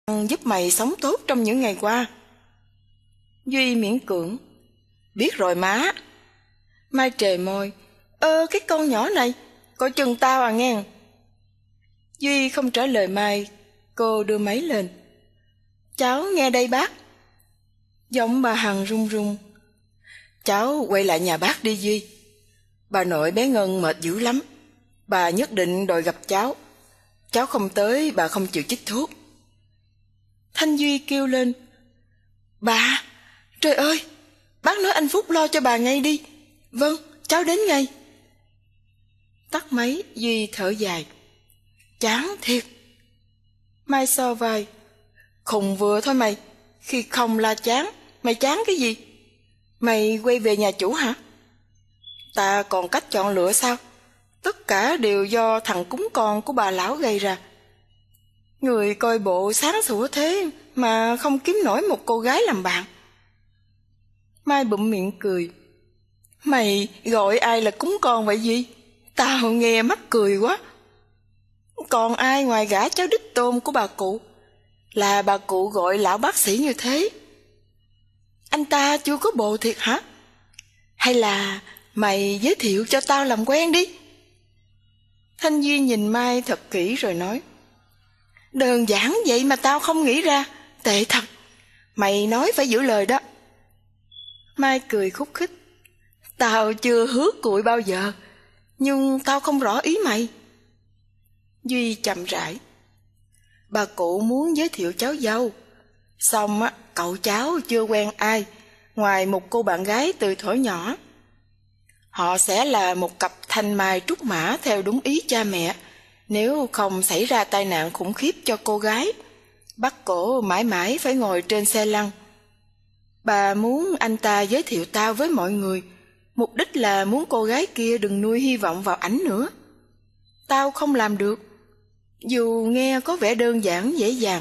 giúp mày sống tốt trong những ngày qua. Duy miễn cưỡng. Biết rồi má. Mai trề môi. Cái con nhỏ này, coi chừng tao à nghe. Duy không trả lời Mai. Cô đưa máy lên. Cháu nghe đây bác. Giọng bà Hằng run run. Cháu quay lại nhà bác đi Duy. Bà nội bé Ngân mệt dữ lắm. Bà nhất định đòi gặp cháu. Cháu không tới bà không chịu chích thuốc. Thanh Duy kêu lên. Bà, trời ơi, bác nói anh Phúc lo cho bà ngay đi. Vâng, cháu đến ngay. Tắt máy, Duy thở dài. Chán thiệt. Mai so vai. Khùng vừa thôi mày. Khi không la chán, mày chán cái gì? Mày quay về nhà chủ hả? Ta còn cách chọn lựa sao? Tất cả đều do thằng cúng con của bà lão gây ra. Người coi bộ sáng sủa thế mà không kiếm nổi một cô gái làm bạn. Mai bụm miệng cười. Mày gọi ai là cúng con vậy gì? Tao nghe mắc cười quá. Còn ai ngoài gả cháu đích tôn của bà cụ? Là bà cụ gọi lão bác sĩ như thế. Anh ta chưa có bồ thiệt hả? Hay là mày giới thiệu cho tao làm quen đi? Thanh Duy nhìn Mai thật kỹ rồi nói. Đơn giản vậy mà tao không nghĩ ra. Tệ thật. Mày nói phải giữ lời đó. Mai cười khúc khích. Tao chưa hứa cụi bao giờ. Nhưng tao không rõ ý mày. Duy chậm rãi. Bà cụ muốn giới thiệu cháu dâu. Xong cậu cháu chưa quen ai ngoài một cô bạn gái từ thuở nhỏ. Họ sẽ là một cặp thanh mai trúc mã theo đúng ý cha mẹ, nếu không xảy ra tai nạn khủng khiếp cho cô gái, bắt cổ mãi mãi phải ngồi trên xe lăn. Bà muốn anh ta giới thiệu tao với mọi người, mục đích là muốn cô gái kia đừng nuôi hy vọng vào ảnh nữa. Tao không làm được, dù nghe có vẻ đơn giản dễ dàng.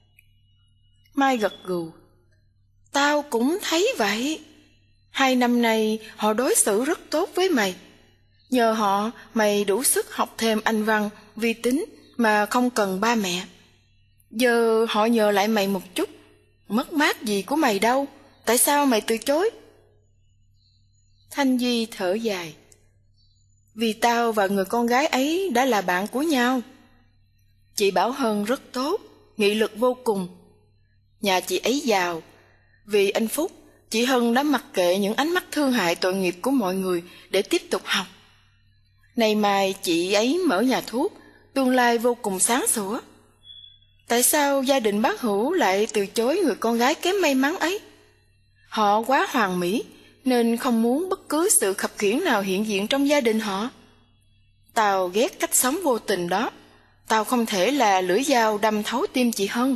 Mai gật gù. Tao cũng thấy vậy. 2 năm nay họ đối xử rất tốt với mày. Nhờ họ mày đủ sức học thêm Anh văn, vi tính mà không cần ba mẹ. Giờ họ nhờ lại mày một chút. Mất mát gì của mày đâu. Tại sao mày từ chối? Thanh Duy thở dài. Vì tao và người con gái ấy đã là bạn của nhau. Chị Bảo Hân rất tốt, nghị lực vô cùng. Nhà chị ấy giàu. Vì anh Phúc, chị Hân đã mặc kệ những ánh mắt thương hại tội nghiệp của mọi người để tiếp tục học. Nay mai chị ấy mở nhà thuốc, tương lai vô cùng sáng sủa. Tại sao gia đình bác Hữu lại từ chối người con gái kém may mắn ấy? Họ quá hoàn mỹ nên không muốn bất cứ sự khập khiễng nào hiện diện trong gia đình họ. Tao ghét cách sống vô tình đó. Tao không thể là lưỡi dao đâm thấu tim chị Hân.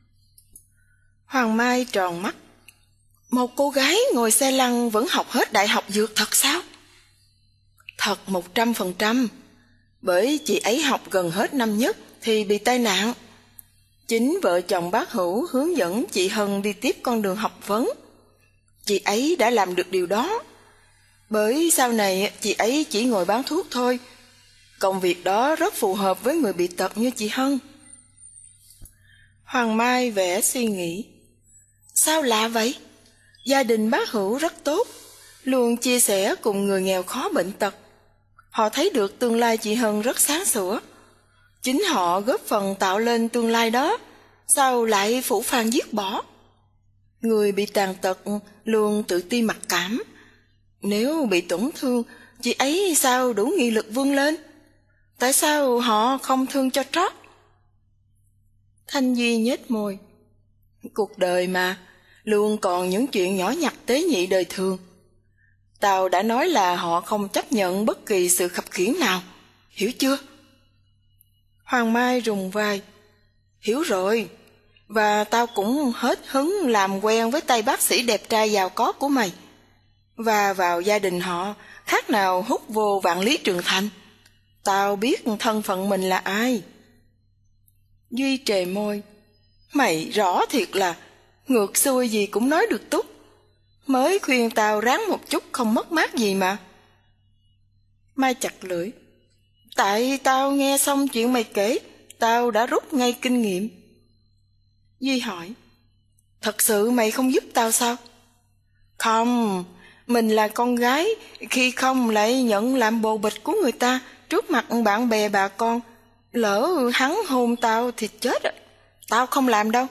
Hoàng Mai tròn mắt. Một cô gái ngồi xe lăn vẫn học hết đại học dược thật sao? Thật 100%. Bởi chị ấy học gần hết năm nhất thì bị tai nạn. Chính vợ chồng bác Hữu hướng dẫn chị Hân đi tiếp con đường học vấn. Chị ấy đã làm được điều đó. Bởi sau này chị ấy chỉ ngồi bán thuốc thôi. Công việc đó rất phù hợp với người bị tật như chị Hân. Hoàng Mai vẽ suy nghĩ. Sao lạ vậy? Gia đình bác Hữu rất tốt, luôn chia sẻ cùng người nghèo khó bệnh tật. Họ thấy được tương lai chị Hân rất sáng sủa. Chính họ góp phần tạo lên tương lai đó. Sao lại phủ phàng giết bỏ? Người bị tàn tật luôn tự ti mặc cảm. Nếu bị tổn thương, chị ấy sao đủ nghị lực vươn lên? Tại sao họ không thương cho trót? Thanh Duy nhếch môi. Cuộc đời mà, luôn còn những chuyện nhỏ nhặt tế nhị đời thường. Tao đã nói là họ không chấp nhận bất kỳ sự khập khiễng nào, hiểu chưa? Hoàng Mai rùng vai. Hiểu rồi, và tao cũng hết hứng làm quen với tay bác sĩ đẹp trai giàu có của mày. Và vào gia đình họ, khác nào hút vô vạn lý trường thành. Tao biết thân phận mình là ai. Duy trề môi. Mày rõ thiệt là ngược xuôi gì cũng nói được túc. Mới khuyên tao ráng một chút không mất mát gì mà. Mai chặt lưỡi. Tại tao nghe xong chuyện mày kể, tao đã rút ngay kinh nghiệm. Duy hỏi, thật sự mày không giúp tao sao? Không, mình là con gái, khi không lại nhận làm bồ bịch của người ta trước mặt bạn bè bà con. Lỡ hắn hôn tao thì chết á, tao không làm đâu.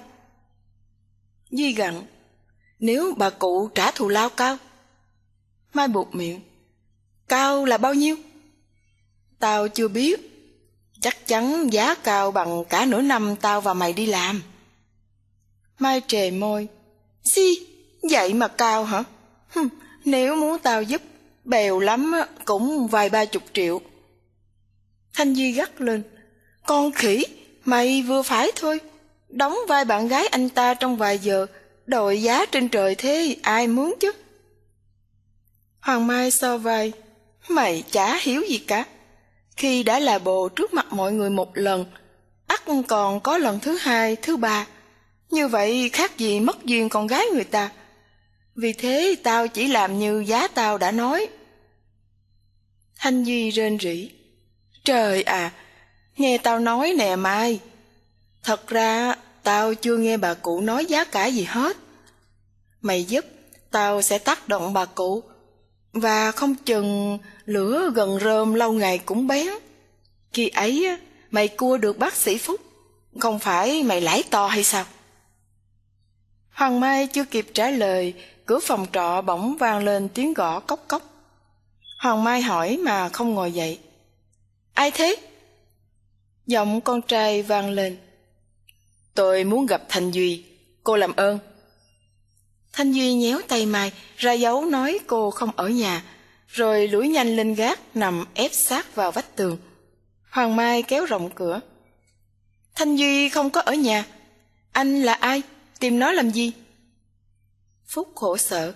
Duy gặn, nếu bà cụ trả thù lao cao. Mai buột miệng, cao là bao nhiêu? Tao chưa biết, chắc chắn giá cao bằng cả nửa năm tao và mày đi làm. Mai trề môi, xi, vậy mà cao hả? Nếu muốn tao giúp, bèo lắm cũng vài 30 triệu. Thanh Duy gắt lên, con khỉ, mày vừa phải thôi. Đóng vai bạn gái anh ta trong vài giờ, đòi giá trên trời thế ai muốn chứ? Hoàng Mai so vai, mày chả hiểu gì cả. Khi đã là bồ trước mặt mọi người một lần, ắt còn có lần thứ hai, thứ ba. Như vậy khác gì mất duyên con gái người ta. Vì thế tao chỉ làm như giá tao đã nói. Thanh Duy rên rỉ, trời à, nghe tao nói nè Mai. Thật ra tao chưa nghe bà cụ nói giá cả gì hết. Mày giúp, tao sẽ tác động bà cụ. Và không chừng lửa gần rơm lâu ngày cũng bén. Khi ấy mày cua được bác sĩ Phúc, không phải mày lãi to hay sao? Hoàng Mai chưa kịp trả lời, cửa phòng trọ bỗng vang lên tiếng gõ cốc cốc. Hoàng Mai hỏi mà không ngồi dậy. Ai thế? Giọng con trai vang lên. Tôi muốn gặp Thanh Duy, cô làm ơn. Thanh Duy nhéo tay Mai, ra dấu nói cô không ở nhà, rồi lủi nhanh lên gác nằm ép sát vào vách tường. Hoàng Mai kéo rộng cửa. Thanh Duy không có ở nhà. Anh là ai? Tìm nó làm gì? Phúc khổ sở.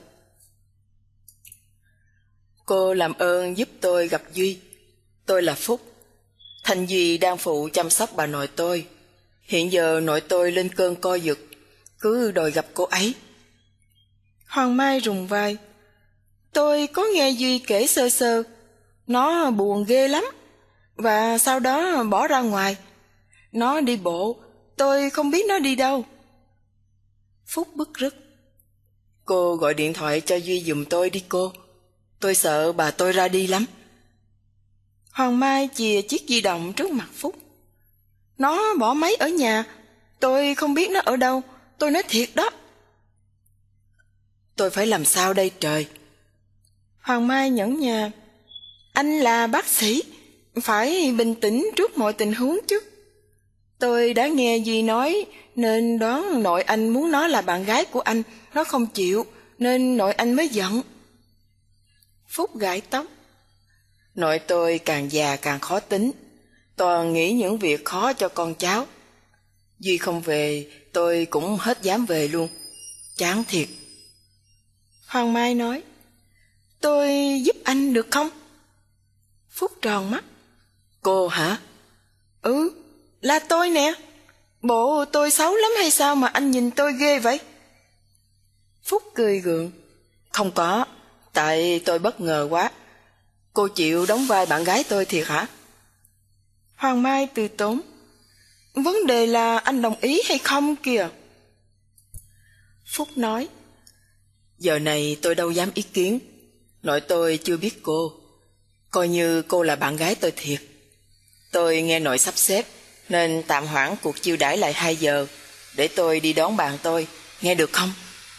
Cô làm ơn giúp tôi gặp Duy. Tôi là Phúc. Thanh Duy đang phụ chăm sóc bà nội tôi. Hiện giờ nội tôi lên cơn co giật, cứ đòi gặp cô ấy. Hoàng Mai rùng vai. Tôi có nghe Duy kể sơ sơ. Nó buồn ghê lắm, và sau đó bỏ ra ngoài. Nó đi bộ, tôi không biết nó đi đâu. Phúc bứt rứt. Cô gọi điện thoại cho Duy giùm tôi đi cô. Tôi sợ bà tôi ra đi lắm. Hoàng Mai chìa chiếc di động trước mặt Phúc. Nó bỏ máy ở nhà, tôi không biết nó ở đâu, tôi nói thiệt đó. Tôi phải làm sao đây trời? Hoàng Mai nhẫn nhà. Anh là bác sĩ, phải bình tĩnh trước mọi tình huống chứ. Tôi đã nghe Duy nói, nên đoán nội anh muốn nó là bạn gái của anh. Nó không chịu, nên nội anh mới giận. Phúc gãi tóc. Nội tôi càng già càng khó tính, toàn nghĩ những việc khó cho con cháu. Duy không về, tôi cũng hết dám về luôn. Chán thiệt. Hoàng Mai nói, tôi giúp anh được không? Phúc tròn mắt. Cô hả? Ừ, là tôi nè. Bộ tôi xấu lắm hay sao mà anh nhìn tôi ghê vậy? Phúc cười gượng. Không có, tại tôi bất ngờ quá. Cô chịu đóng vai bạn gái tôi thiệt hả? Hoàng Mai từ tốn. Vấn đề là anh đồng ý hay không kìa. Phúc nói, giờ này tôi đâu dám ý kiến. Nội tôi chưa biết cô, coi như cô là bạn gái tôi thiệt. Tôi nghe nội sắp xếp, nên tạm hoãn cuộc chiêu đãi lại 2 giờ, để tôi đi đón bạn tôi, nghe được không?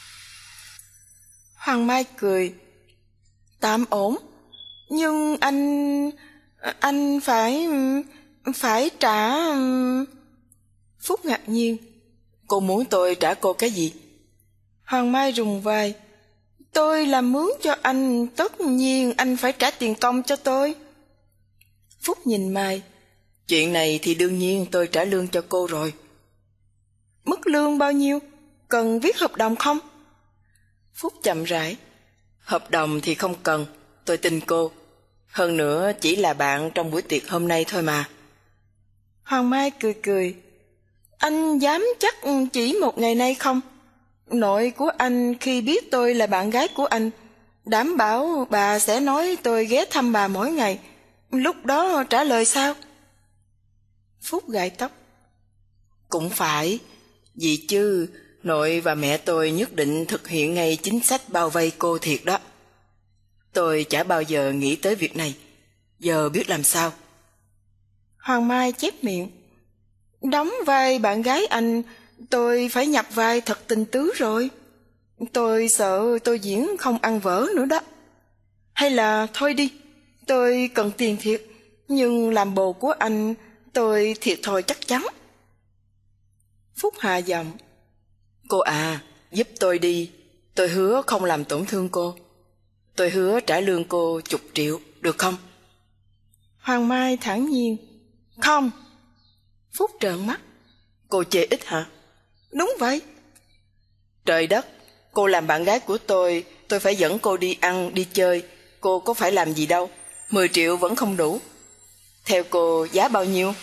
Hoàng Mai cười. Tạm ổn, nhưng anh phải trả. Phúc ngạc nhiên. Cô muốn tôi trả cô cái gì? Hoàng Mai rùng vai. Tôi làm mướn cho anh, tất nhiên anh phải trả tiền công cho tôi. Phúc nhìn Mai. Chuyện này thì đương nhiên tôi trả lương cho cô rồi. Mức lương bao nhiêu? Cần viết hợp đồng không? Phúc chậm rãi. Hợp đồng thì không cần, tôi tin cô. Hơn nữa chỉ là bạn trong buổi tiệc hôm nay thôi mà. Hoàng Mai cười cười. Anh dám chắc chỉ một ngày nay không? Nội của anh khi biết tôi là bạn gái của anh, đảm bảo bà sẽ nói tôi ghé thăm bà mỗi ngày. Lúc đó trả lời sao? Phúc gãi tóc. Cũng phải, Vì chứ nội và mẹ tôi nhất định thực hiện ngay chính sách bao vây cô thiệt đó. Tôi chả bao giờ nghĩ tới việc này. Giờ biết làm sao? Hoàng Mai chép miệng. Đóng vai bạn gái anh, tôi phải nhập vai thật tình tứ rồi. Tôi sợ tôi diễn không ăn vỡ nữa đó. Hay là thôi đi, tôi cần tiền thiệt, nhưng làm bồ của anh tôi thiệt thòi chắc chắn. Phúc hạ giọng. Cô à, giúp tôi đi, tôi hứa không làm tổn thương cô. Tôi hứa trả lương cô 10 triệu, được không? Hoàng Mai thản nhiên. Không. Phúc trợn mắt. Cô chê ít hả? Đúng vậy. Trời đất, cô làm bạn gái của tôi phải dẫn cô đi ăn, đi chơi. Cô có phải làm gì đâu, 10 triệu vẫn không đủ. Theo cô giá bao nhiêu?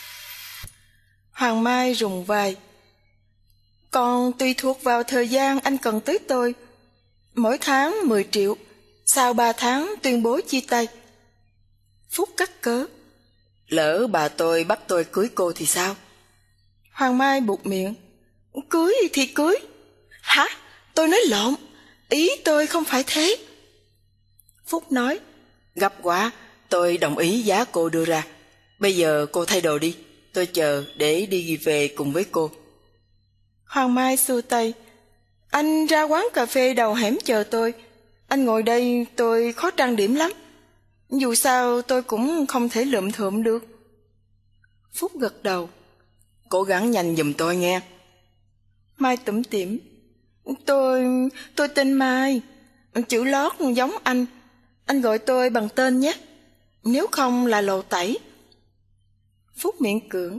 Hoàng Mai rùng vai. Còn tùy thuộc vào thời gian anh cần tới tôi. Mỗi tháng 10 triệu, sau 3 tháng tuyên bố chia tay. Phúc cắt cớ. Lỡ bà tôi bắt tôi cưới cô thì sao? Hoàng Mai buột miệng. Cưới thì cưới. Hả? Tôi nói lộn, ý tôi không phải thế. Phúc nói. Gấp quá, tôi đồng ý giá cô đưa ra. Bây giờ cô thay đồ đi, tôi chờ để đi về cùng với cô. Hoàng Mai xua tay. Anh ra quán cà phê đầu hẻm chờ tôi. Anh ngồi đây tôi khó trang điểm lắm. Dù sao tôi cũng không thể lượm thượm được. Phúc gật đầu. Cố gắng nhanh giùm tôi nghe. Mai tủm tỉm. Tôi tên Mai. Chữ lót giống anh. Anh gọi tôi bằng tên nhé. Nếu không là lộ tẩy. Phúc miễn cưỡng.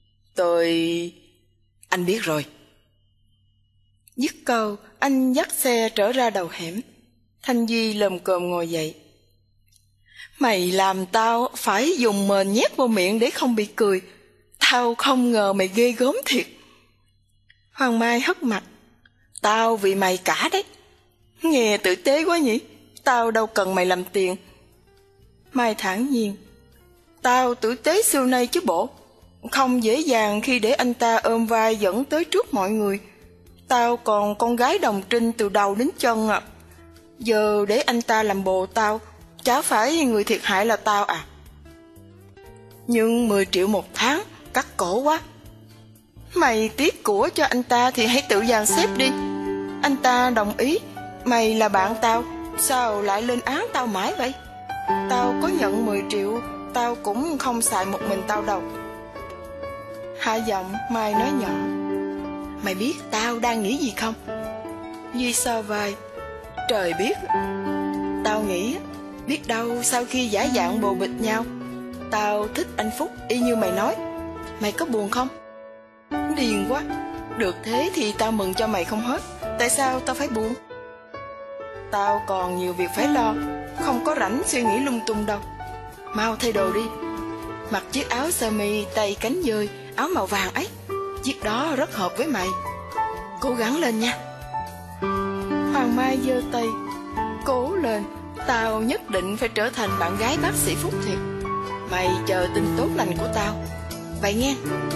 Anh biết rồi. Dứt câu, anh dắt xe trở ra đầu hẻm. Thanh Duy lồm cồm ngồi dậy. Mày làm tao phải dùng mền nhét vô miệng để không bị cười. Tao không ngờ mày ghê gớm thiệt. Hoàng Mai hất mặt. Tao vì mày cả đấy. Nghe tử tế quá nhỉ. Tao đâu cần mày làm tiền. Mai thản nhiên. Tao tử tế xưa nay chứ bộ. Không dễ dàng khi để anh ta ôm vai dẫn tới trước mọi người. Tao còn con gái đồng trinh từ đầu đến chân à. Giờ để anh ta làm bồ tao, chả phải người thiệt hại là tao à? Nhưng 10 triệu một tháng, cắt cổ quá. Mày tiếc của cho anh ta thì hãy tự dàn xếp đi. Anh ta đồng ý. Mày là bạn tao, sao lại lên án tao mãi vậy? Tao có nhận 10 triệu, tao cũng không xài một mình tao đâu. Hạ giọng Mai nói nhỏ. Mày biết tao đang nghĩ gì không? Duy so vai. Trời biết. Tao nghĩ biết đâu sau khi giả dạng bồ bịch nhau, tao thích anh Phúc y như mày nói. Mày có buồn không? Điên quá. Được thế thì tao mừng cho mày không hết. Tại sao tao phải buồn? Tao còn nhiều việc phải lo, không có rảnh suy nghĩ lung tung đâu. Mau thay đồ đi. Mặc chiếc áo sơ mi tay cánh dơi, áo màu vàng ấy. Chiếc đó rất hợp với mày. Cố gắng lên nha. Hoàng Mai giơ tay. Cố lên. Tao nhất định phải trở thành bạn gái bác sĩ Phúc thiệt. Mày chờ tin tốt lành của tao. Vậy nghe.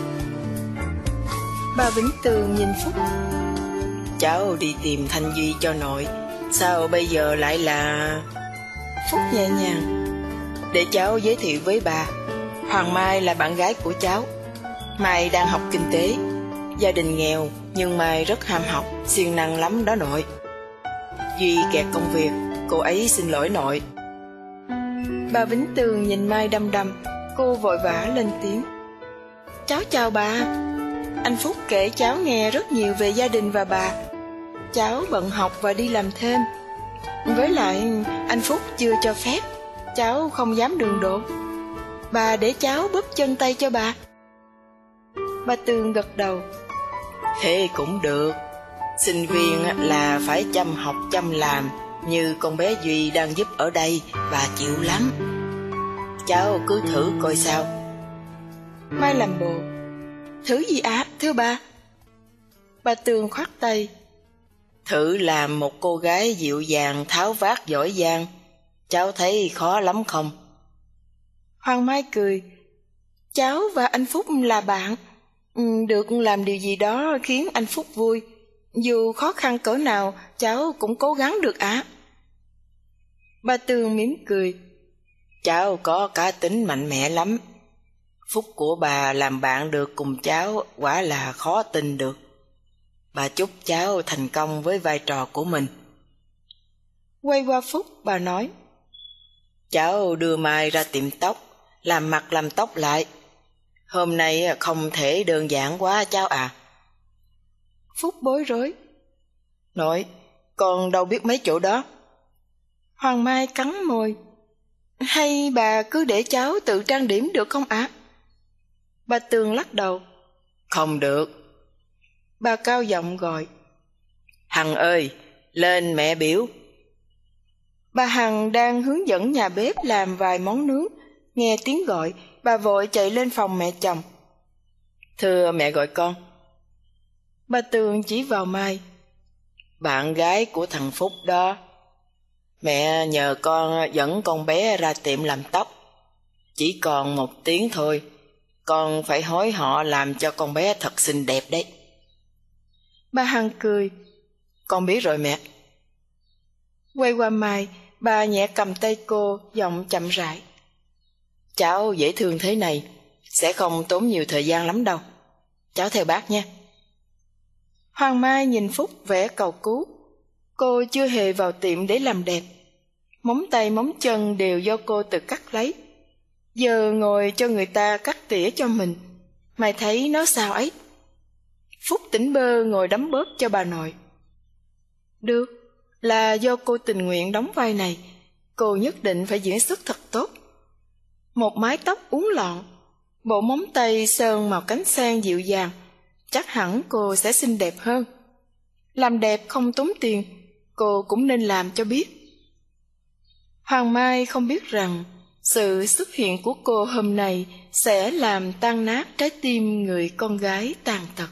Bà Vĩnh Tường nhìn Phúc. Cháu đi tìm Thanh Duy cho nội. Sao bây giờ lại là... Phúc nhẹ nhàng. Để cháu giới thiệu với bà. Hoàng Mai là bạn gái của cháu. Mai đang học kinh tế. Gia đình nghèo, nhưng Mai rất ham học, siêng năng lắm đó nội. Duy kẹt công việc, cô ấy xin lỗi nội. Bà Vĩnh Tường nhìn Mai đăm đăm. Cô vội vã lên tiếng. Cháu chào bà. Anh Phúc kể cháu nghe rất nhiều về gia đình và bà. Cháu bận học và đi làm thêm. Với lại anh Phúc chưa cho phép, cháu không dám đường đột. Bà để cháu bóp chân tay cho bà. Bà Tường gật đầu. Thế cũng được. Sinh viên là phải chăm học chăm làm. Như con bé Duy đang giúp ở đây, bà chịu lắm. Cháu cứ thử coi sao. Mai làm bộ. Thử gì ạ, thưa bà? Bà Tường khoát tay. Thử làm một cô gái dịu dàng, tháo vát giỏi giang. Cháu thấy khó lắm không? Hoàng Mai cười. Cháu và anh Phúc là bạn. Được làm điều gì đó khiến anh Phúc vui. Dù khó khăn cỡ nào, cháu cũng cố gắng được ạ. Bà Tường mỉm cười. Cháu có cá tính mạnh mẽ lắm. Phúc của bà làm bạn được cùng cháu quả là khó tin được. Bà chúc cháu thành công với vai trò của mình. Quay qua Phúc, bà nói, cháu đưa Mai ra tiệm tóc, làm mặt làm tóc lại. Hôm nay không thể đơn giản quá cháu à. Phúc bối rối. Nội, con đâu biết mấy chỗ đó. Hoàng Mai cắn môi. Hay bà cứ để cháu tự trang điểm được không ạ? Bà Tường lắc đầu. Không được. Bà cao giọng gọi. Hằng ơi, lên mẹ biểu. Bà Hằng đang hướng dẫn nhà bếp làm vài món nướng. Nghe tiếng gọi, bà vội chạy lên phòng mẹ chồng. Thưa mẹ gọi con. Bà Tường chỉ vào Mai. Bạn gái của thằng Phúc đó. Mẹ nhờ con dẫn con bé ra tiệm làm tóc. Chỉ còn 1 tiếng thôi. Con phải hối họ làm cho con bé thật xinh đẹp đấy. Bà Hằng cười. Con biết rồi mẹ. Quay qua Mai, bà nhẹ cầm tay cô, giọng chậm rãi. Cháu dễ thương thế này, sẽ không tốn nhiều thời gian lắm đâu. Cháu theo bác nha. Hoàng Mai nhìn Phúc vẻ cầu cứu. Cô chưa hề vào tiệm để làm đẹp. Móng tay móng chân đều do cô tự cắt lấy. Giờ ngồi cho người ta cắt tỉa cho mình, mày thấy nó sao ấy? Phúc tỉnh bơ ngồi đấm bóp cho bà nội. Được, là do cô tình nguyện đóng vai này, cô nhất định phải diễn xuất thật tốt. Một mái tóc uốn lọn, bộ móng tay sơn màu cánh sen dịu dàng, chắc hẳn cô sẽ xinh đẹp hơn. Làm đẹp không tốn tiền, cô cũng nên làm cho biết. Hoàng Mai không biết rằng sự xuất hiện của cô hôm nay sẽ làm tan nát trái tim người con gái tàn tật.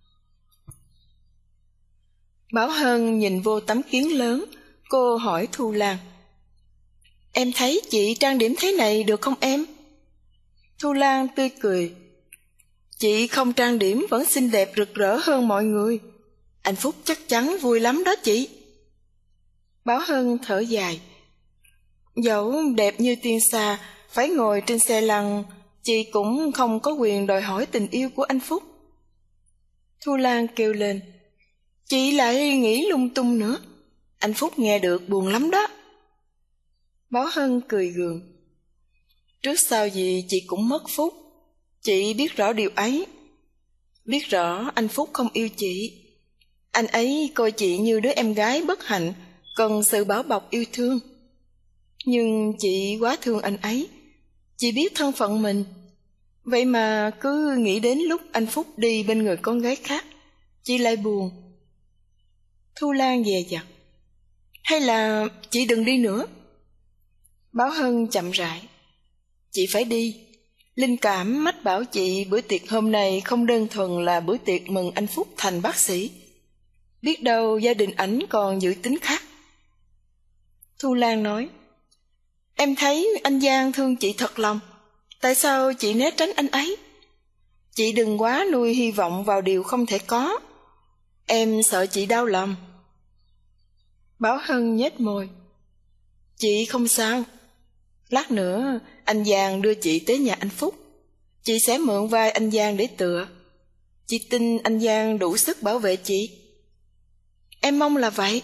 Bảo Hân nhìn vô tấm kiến lớn, cô hỏi Thu Lan. Em thấy chị trang điểm thế này được không em? Thu Lan tươi cười. Chị không trang điểm vẫn xinh đẹp rực rỡ hơn mọi người. Anh Phúc chắc chắn vui lắm đó chị. Bảo Hân thở dài. Dẫu đẹp như tiên xa, phải ngồi trên xe lăn, chị cũng không có quyền đòi hỏi tình yêu của anh Phúc. Thu Lan kêu lên. Chị lại nghĩ lung tung nữa. Anh Phúc nghe được buồn lắm đó. Bảo Hân cười gượng. Trước sau gì chị cũng mất Phúc. Chị biết rõ điều ấy. Biết rõ anh Phúc không yêu chị. Anh ấy coi chị như đứa em gái bất hạnh, cần sự bảo bọc yêu thương. Nhưng chị quá thương anh ấy. Chị biết thân phận mình. Vậy mà cứ nghĩ đến lúc anh Phúc đi bên người con gái khác, chị lại buồn. Thu Lan dè dặt. Hay là chị đừng đi nữa. Bảo Hân chậm rãi. Chị phải đi. Linh cảm mách bảo chị bữa tiệc hôm nay không đơn thuần là bữa tiệc mừng anh Phúc thành bác sĩ. Biết đâu gia đình ảnh còn dự tính khác. Thu Lan nói. Em thấy anh Giang thương chị thật lòng. Tại sao chị né tránh anh ấy? Chị đừng quá nuôi hy vọng vào điều không thể có. Em sợ chị đau lòng. Bảo Hân nhếch môi. Chị không sao. Lát nữa anh Giang đưa chị tới nhà anh Phúc. Chị sẽ mượn vai anh Giang để tựa. Chị tin anh Giang đủ sức bảo vệ chị. Em mong là vậy.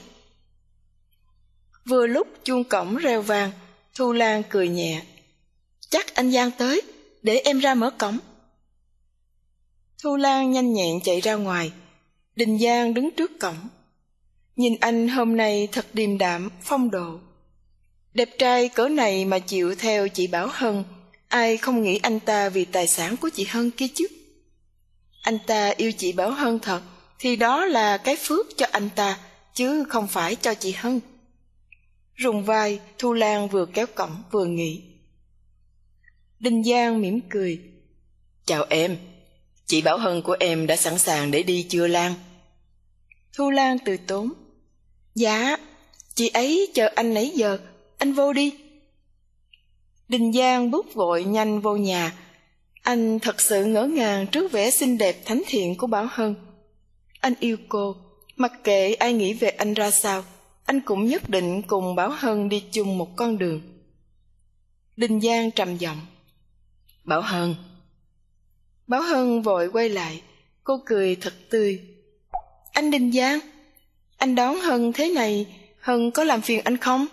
Vừa lúc chuông cổng reo vang, Thu Lan cười nhẹ. Chắc anh Giang tới, để em ra mở cổng. Thu Lan nhanh nhẹn chạy ra ngoài. Đình Giang đứng trước cổng. Nhìn anh hôm nay thật điềm đạm, phong độ. Đẹp trai cỡ này mà chịu theo chị Bảo Hân, ai không nghĩ anh ta vì tài sản của chị Hân kia chứ. Anh ta yêu chị Bảo Hân thật, thì đó là cái phước cho anh ta, chứ không phải cho chị Hân. Rùng vai, Thu Lan vừa kéo cổng vừa nghĩ. Đình Giang mỉm cười. Chào em, chị Bảo Hân của em đã sẵn sàng để đi chưa Lan? Thu Lan từ tốn. Dạ, chị ấy chờ anh nãy giờ, anh vô đi. Đình Giang bước vội nhanh vô nhà. Anh thật sự ngỡ ngàng trước vẻ xinh đẹp thánh thiện của Bảo Hân. Anh yêu cô, mặc kệ ai nghĩ về anh ra sao, anh cũng nhất định cùng Bảo Hân đi chung một con đường. Đinh Giang trầm giọng: Bảo Hân. Bảo Hân vội quay lại, cô cười thật tươi. Anh Đinh Giang, anh đón Hân thế này, Hân có làm phiền anh không?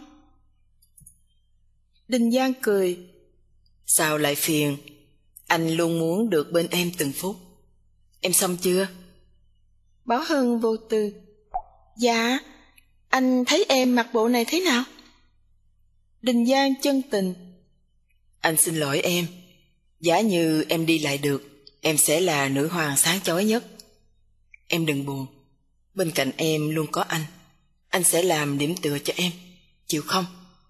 Đinh Giang cười. Sao lại phiền? Anh luôn muốn được bên em từng phút. Em xong chưa? Bảo Hân vô tư. Dạ, anh thấy em mặc bộ này thế nào? Đinh Giang chân tình. Anh xin lỗi em. Giả như em đi lại được, em sẽ là nữ hoàng sáng chói nhất. Em đừng buồn, bên cạnh em luôn có anh sẽ làm điểm tựa cho em, chịu không?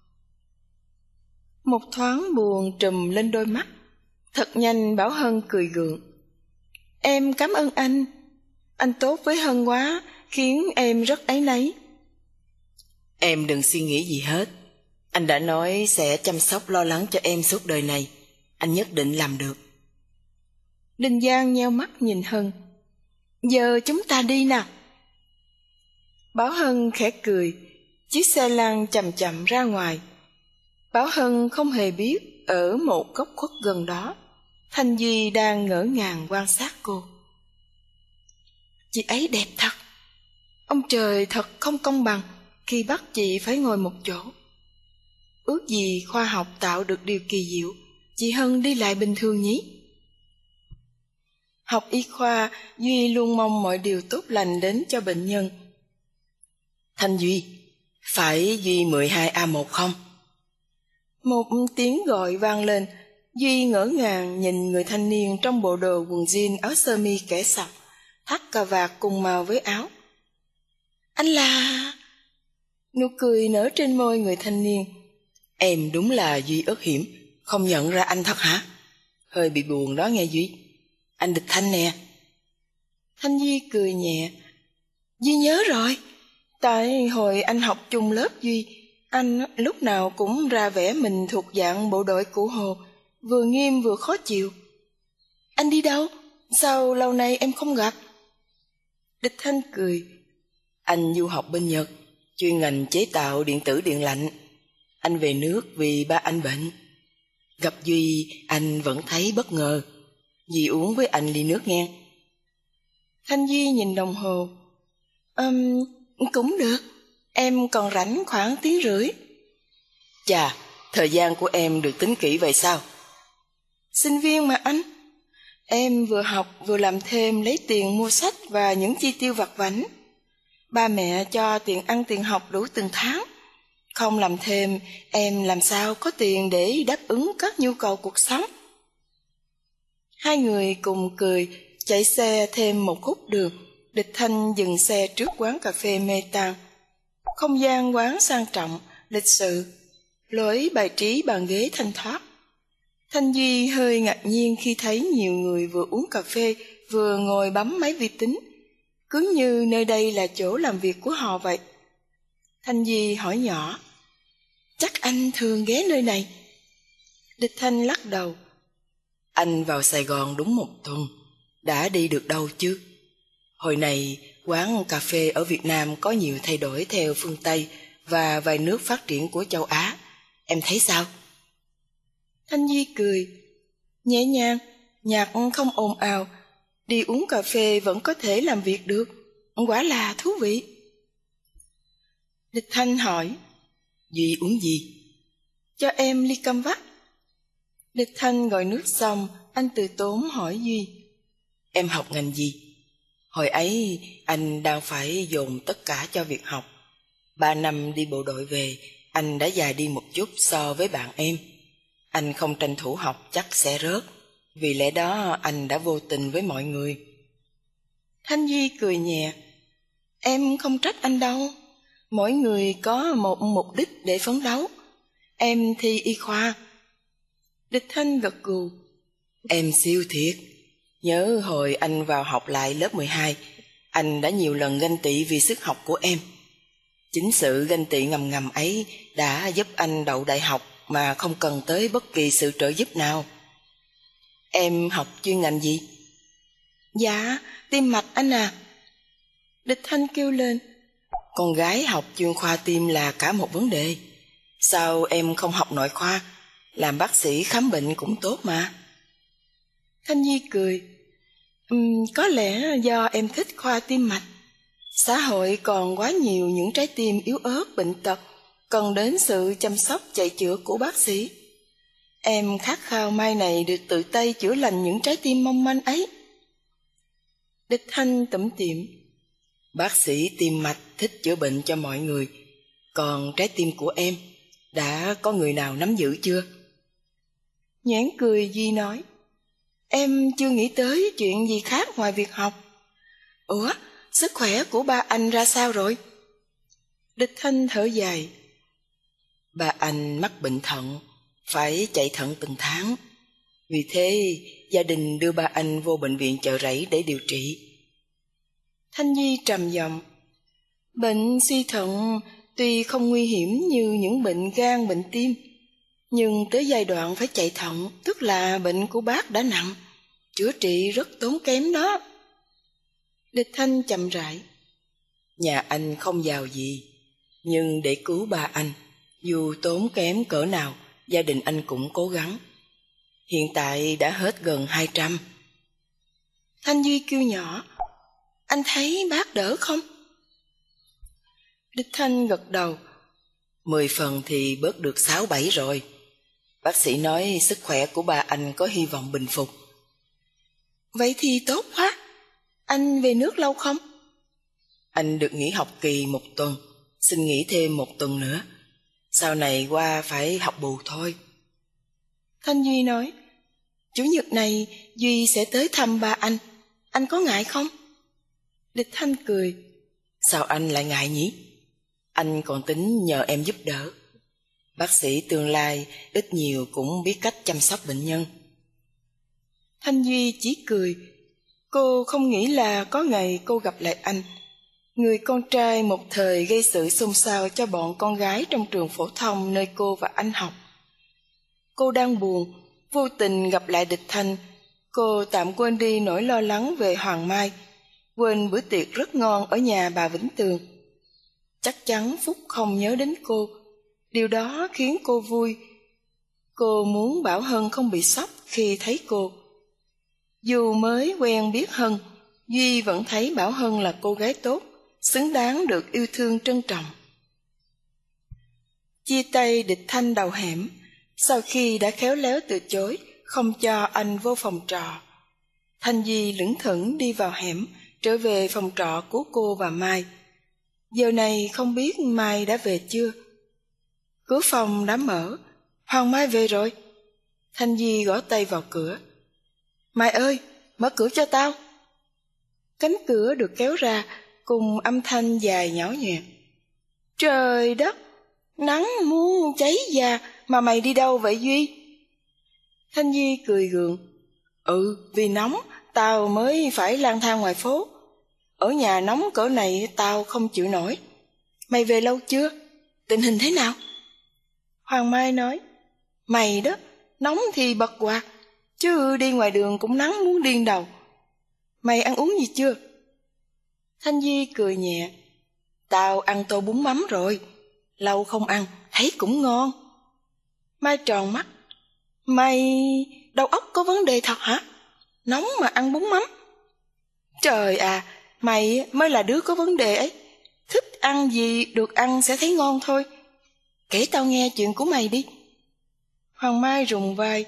Một thoáng buồn trùm lên đôi mắt. Thật nhanh Bảo Hân cười gượng. Em cảm ơn anh tốt với Hân quá, khiến em rất áy náy. Em đừng suy nghĩ gì hết, anh đã nói sẽ chăm sóc lo lắng cho em suốt đời này, anh nhất định làm được. Đinh Giang nheo mắt nhìn Hân. Giờ chúng ta đi nào. Bảo Hân khẽ cười, chiếc xe lăn chậm chậm ra ngoài. Bảo Hân không hề biết ở một góc khuất gần đó, Thanh Duy đang ngỡ ngàng quan sát cô. Chị ấy đẹp thật. Ông trời thật không công bằng khi bắt chị phải ngồi một chỗ. Ước gì khoa học tạo được điều kỳ diệu, chị Hân đi lại bình thường nhỉ? Học y khoa, Duy luôn mong mọi điều tốt lành đến cho bệnh nhân. Thanh Duy, phải Duy 12A1 không? Một tiếng gọi vang lên. Duy ngỡ ngàng nhìn người thanh niên trong bộ đồ quần jean áo sơ mi kẻ sọc, thắt cà vạt cùng màu với áo. Anh là... Nụ cười nở trên môi người thanh niên. Em đúng là Duy ớt hiểm, không nhận ra anh thật hả? Hơi bị buồn đó nghe Duy. Anh Địch Thanh nè. Thanh Duy cười nhẹ. Duy nhớ rồi. Tại hồi anh học chung lớp Duy, anh lúc nào cũng ra vẻ mình thuộc dạng bộ đội Cụ Hồ, vừa nghiêm vừa khó chịu. Anh đi đâu? Sao lâu nay em không gặp? Địch Thanh cười. Anh du học bên Nhật, chuyên ngành chế tạo điện tử điện lạnh. Anh về nước vì ba anh bệnh. Gặp Duy anh vẫn thấy bất ngờ. Duy uống với anh ly nước nghe. Thanh Duy nhìn đồng hồ. Cũng được, em còn rảnh khoảng tiếng rưỡi. Chà, thời gian của em được tính kỹ vậy sao? Sinh viên mà anh. Em vừa học vừa làm thêm lấy tiền mua sách và những chi tiêu vặt vãnh. Ba mẹ cho tiền ăn tiền học đủ từng tháng. Không làm thêm, em làm sao có tiền để đáp ứng các nhu cầu cuộc sống. Hai người cùng cười, chạy xe thêm một khúc đường. Địch Thanh dừng xe trước quán cà phê Metan. Không gian quán sang trọng, lịch sự, lối bài trí bàn ghế thanh thoát. Thanh Duy hơi ngạc nhiên khi thấy nhiều người vừa uống cà phê vừa ngồi bấm máy vi tính, cứ như nơi đây là chỗ làm việc của họ vậy. Thanh Duy hỏi nhỏ. Chắc anh thường ghé nơi này? Địch Thanh lắc đầu. Anh vào Sài Gòn đúng 1 tuần, đã đi được đâu chứ? Hồi này, quán cà phê ở Việt Nam có nhiều thay đổi theo phương Tây và vài nước phát triển của châu Á. Em thấy sao? Thanh Duy cười. Nhẹ nhàng, nhạc không ồn ào, đi uống cà phê vẫn có thể làm việc được. Quả là thú vị. Địch Thanh hỏi. Duy uống gì? Cho em ly cam vắt. Địch Thanh gọi nước xong, anh từ tốn hỏi Duy. Em học ngành gì? Hồi ấy anh đang phải dồn tất cả cho việc học. 3 năm đi bộ đội về, anh đã già đi một chút so với bạn em. Anh không tranh thủ học chắc sẽ rớt, vì lẽ đó anh đã vô tình với mọi người. Thanh Duy cười nhẹ. Em không trách anh đâu. Mỗi người có một mục đích để phấn đấu. Em thi y khoa. Địch Thanh gật gù. Em siêu thiệt. Nhớ hồi anh vào học lại lớp 12, anh đã nhiều lần ganh tị vì sức học của em. Chính sự ganh tị ngầm ngầm ấy đã giúp anh đậu đại học mà không cần tới bất kỳ sự trợ giúp nào. Em học chuyên ngành gì? Dạ, tim mạch anh à. Địch Thanh kêu lên. Con gái học chuyên khoa tim là cả một vấn đề. Sao em không học nội khoa? Làm bác sĩ khám bệnh cũng tốt mà. Thanh Nhi cười. Có lẽ do em thích khoa tim mạch. Xã hội còn quá nhiều những trái tim yếu ớt bệnh tật, cần đến sự chăm sóc chạy chữa của bác sĩ. Em khát khao mai này được tự tay chữa lành những trái tim mong manh ấy. Địch Thanh tủm tỉm. Bác sĩ tim mạch thích chữa bệnh cho mọi người, còn trái tim của em đã có người nào nắm giữ chưa? Nhoẻn cười Duy nói. Em chưa nghĩ tới chuyện gì khác ngoài việc học. Ủa, sức khỏe của ba anh ra sao rồi? Địch Thanh thở dài. Ba anh mắc bệnh thận, phải chạy thận từng tháng. Vì thế, gia đình đưa ba anh vô bệnh viện Chợ Rẫy để điều trị. Thanh Nhi trầm giọng. Bệnh suy thận tuy không nguy hiểm như những bệnh gan, bệnh tim, nhưng tới giai đoạn phải chạy thận, tức là bệnh của bác đã nặng, chữa trị rất tốn kém đó. Địch Thanh chậm rãi. Nhà anh không giàu gì, nhưng để cứu ba anh, dù tốn kém cỡ nào, gia đình anh cũng cố gắng. Hiện tại đã hết gần 200. Thanh Duy kêu nhỏ. Anh thấy bác đỡ không? Địch Thanh gật đầu. 10 phần thì bớt được 6-7 rồi. Bác sĩ nói sức khỏe của ba anh có hy vọng bình phục. Vậy thì tốt quá. Anh về nước lâu không? Anh được nghỉ học kỳ 1 tuần, xin nghỉ thêm 1 tuần nữa. Sau này qua phải học bù thôi. Thanh Duy nói. Chủ nhật này Duy sẽ tới thăm ba anh có ngại không? Địch Thanh cười. Sao anh lại ngại nhỉ? Anh còn tính nhờ em giúp đỡ. Bác sĩ tương lai ít nhiều cũng biết cách chăm sóc bệnh nhân. Thanh Duy chỉ cười. Cô không nghĩ là có ngày cô gặp lại anh, người con trai một thời gây sự xôn xao cho bọn con gái trong trường phổ thông nơi cô và anh học. Cô đang buồn, vô tình gặp lại Địch Thanh. Cô tạm quên đi nỗi lo lắng về Hoàng Mai, quên bữa tiệc rất ngon ở nhà bà Vĩnh Tường. Chắc chắn Phúc không nhớ đến cô. Điều đó khiến cô vui. Cô muốn Bảo Hân không bị sốc khi thấy cô. Dù mới quen biết Hân, Duy vẫn thấy Bảo Hân là cô gái tốt, xứng đáng được yêu thương trân trọng. Chia tay Địch Thanh đầu hẻm, sau khi đã khéo léo từ chối, không cho anh vô phòng trọ. Thanh Duy lững thững đi vào hẻm, trở về phòng trọ của cô và Mai. Giờ này không biết Mai đã về chưa. Cửa phòng đã mở. Hoàng Mai về rồi. Thanh Duy gõ tay vào cửa. Mai ơi, mở cửa cho tao. Cánh cửa được kéo ra cùng âm thanh dài nhỏ nhẹ. Trời đất, nắng muốn cháy da mà mày đi đâu vậy Duy? Thanh Duy cười gượng. Vì nóng tao mới phải lang thang ngoài phố. Ở nhà nóng cỡ này tao không chịu nổi. Mày về lâu chưa? Tình hình thế nào? Hoàng Mai nói. Mày đó, nóng thì bật quạt, chứ đi ngoài đường cũng nắng muốn điên đầu. Mày ăn uống gì chưa? Thanh Duy cười nhẹ. Tao ăn tô bún mắm rồi. Lâu không ăn, thấy cũng ngon. Mai tròn mắt. Mày đầu óc có vấn đề thật hả? Nóng mà ăn bún mắm. Trời à, mày mới là đứa có vấn đề ấy. Thích ăn gì được ăn sẽ thấy ngon thôi. Kể tao nghe chuyện của mày đi. Hoàng Mai rùng vai.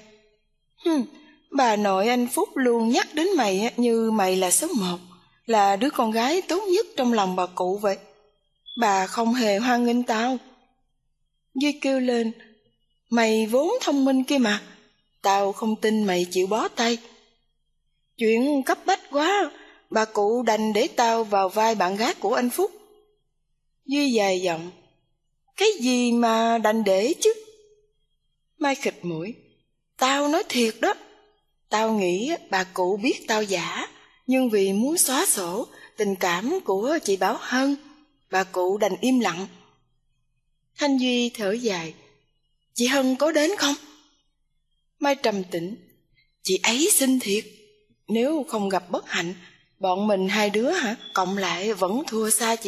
Bà nội anh Phúc luôn nhắc đến mày như mày là số 1, là đứa con gái tốt nhất trong lòng bà cụ vậy. Bà không hề hoan nghênh tao. Duy kêu lên. Mày vốn thông minh kia mà, tao không tin mày chịu bó tay. Chuyện cấp bách quá, bà cụ đành để tao vào vai bạn gái của anh Phúc. Duy dài giọng. Cái gì mà đành để chứ? Mai khịt mũi. Tao nói thiệt đó. Tao nghĩ bà cụ biết tao giả, nhưng vì muốn xóa sổ tình cảm của chị Bảo Hân, bà cụ đành im lặng. Thanh Duy thở dài. Chị Hân có đến không? Mai trầm tĩnh. Chị ấy xinh thiệt. Nếu không gặp bất hạnh, bọn mình hai đứa cộng lại vẫn thua xa chị